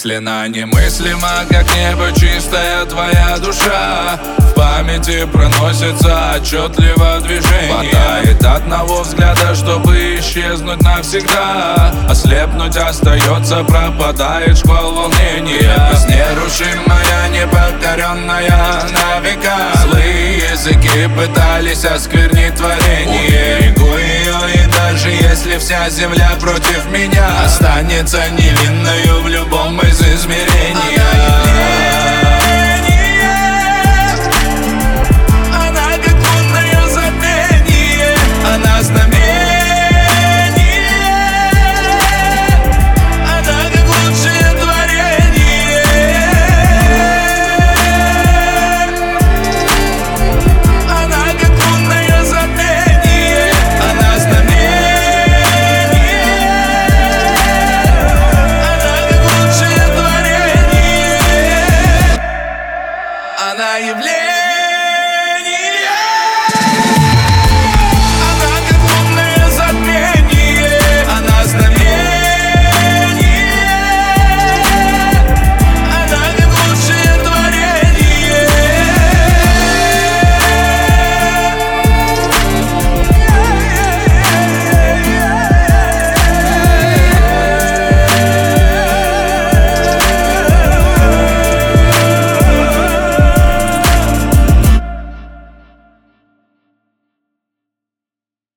Мысленно немыслимо, как небо чистая твоя душа. В памяти проносится отчетливо движение. Хватает одного взгляда, чтобы исчезнуть навсегда. Ослепнуть остается, пропадает шквал волнения. Нерушимая, непокоренная на века. Злые языки пытались осквернить творение. Уберегу ее, и даже если вся земля против меня, останется невинною в любом из измерений.